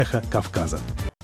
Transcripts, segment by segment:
«Эхо Кавказа».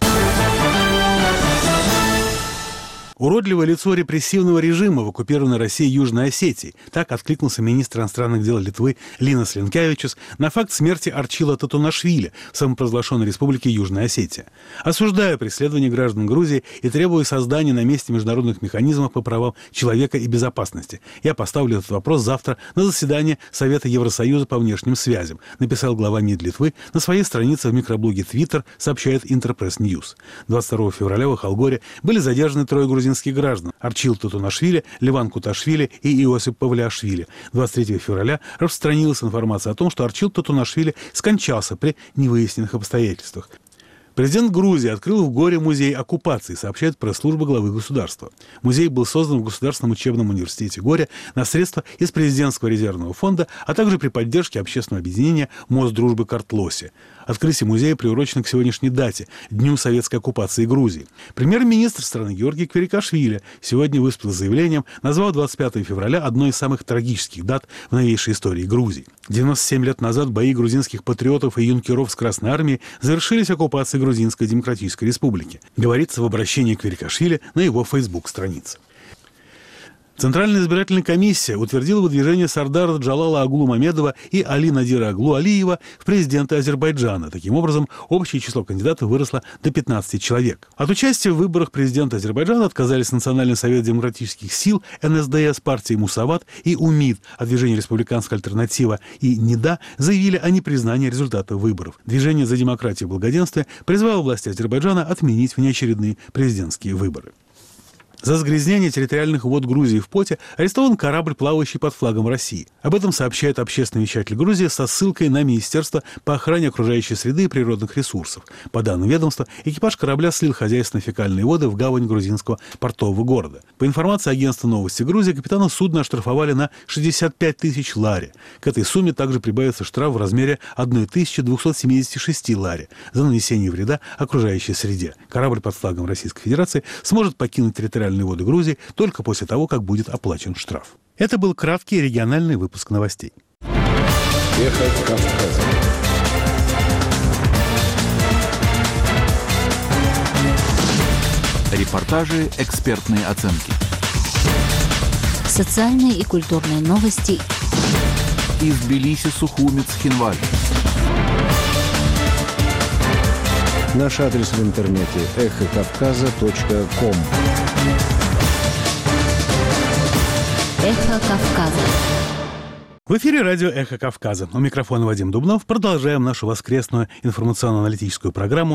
Уродливое лицо репрессивного режима в оккупированной России Южной Осетии. Так откликнулся министр иностранных дел Литвы Линас Линкевичус на факт смерти Арчила Татунашвили в самопровозглашенной республике Южная Осетия. Осуждая преследование граждан Грузии и требуя создания на месте международных механизмов по правам человека и безопасности, я поставлю этот вопрос завтра на заседание Совета Евросоюза по внешним связям, написал глава МИД Литвы на своей странице в микроблоге Twitter, сообщает Интерпресс Ньюс. 22 февраля в Ахалгоре были задержаны трое грузинских граждан: Арчил Татунашвили, Леван Куташвили и Иосип Павлиашвили. 23 февраля распространилась информация о том, что Арчил Татунашвили скончался при невыясненных обстоятельствах. Президент Грузии открыл в Горе музей оккупации, сообщает пресс-служба главы государства. Музей был создан в Государственном учебном университете Горе на средства из президентского резервного фонда, а также при поддержке общественного объединения «Мост дружбы Картлоси». Открытие музея приурочено к сегодняшней дате – Дню советской оккупации Грузии. Премьер-министр страны Георгий Квирикашвили сегодня выступил с заявлением, назвав 25 февраля одной из самых трагических дат в новейшей истории Грузии. 97 лет назад бои грузинских патриотов и юнкеров с Красной Армией завершились оккупацией Грузинской Демократической Республики, говорится в обращении Квирикашвили на его фейсбук-странице. Центральная избирательная комиссия утвердила выдвижение Сардара Джалала Оглу Мамедова и Али Надира Оглу Алиева в президенты Азербайджана. Таким образом, общее число кандидатов выросло до 15 человек. От участия в выборах президента Азербайджана отказались Национальный совет демократических сил, НСДС, партии Мусават и УМИД, а движение «Республиканская альтернатива» и НИДА заявили о непризнании результатов выборов. Движение «За демократию и благоденствие» призвало власти Азербайджана отменить внеочередные президентские выборы. За загрязнение территориальных вод Грузии в Поте арестован корабль, плавающий под флагом России. Об этом сообщает общественный вещатель Грузии со ссылкой на Министерство по охране окружающей среды и природных ресурсов. По данным ведомства, экипаж корабля слил хозяйственные фекальные воды в гавань грузинского портового города. По информации агентства «Новости Грузии», капитана судна оштрафовали на 65 тысяч лари. К этой сумме также прибавится штраф в размере 1276 лари за нанесение вреда окружающей среде. Корабль под флагом Российской Федерации сможет покинуть территориальные воды Грузии только после того, как будет оплачен штраф. Это был краткий региональный выпуск новостей. Эхо Кавказа. Репортажи, экспертные оценки. Социальные и культурные новости. Из Тбилиси, Сухумец, Хинваль. Наш адрес в интернете эхокавказа.ком. Эхо Кавказа. В эфире радио «Эхо Кавказа». У микрофона Вадим Дубнов. Продолжаем нашу воскресную информационно-аналитическую программу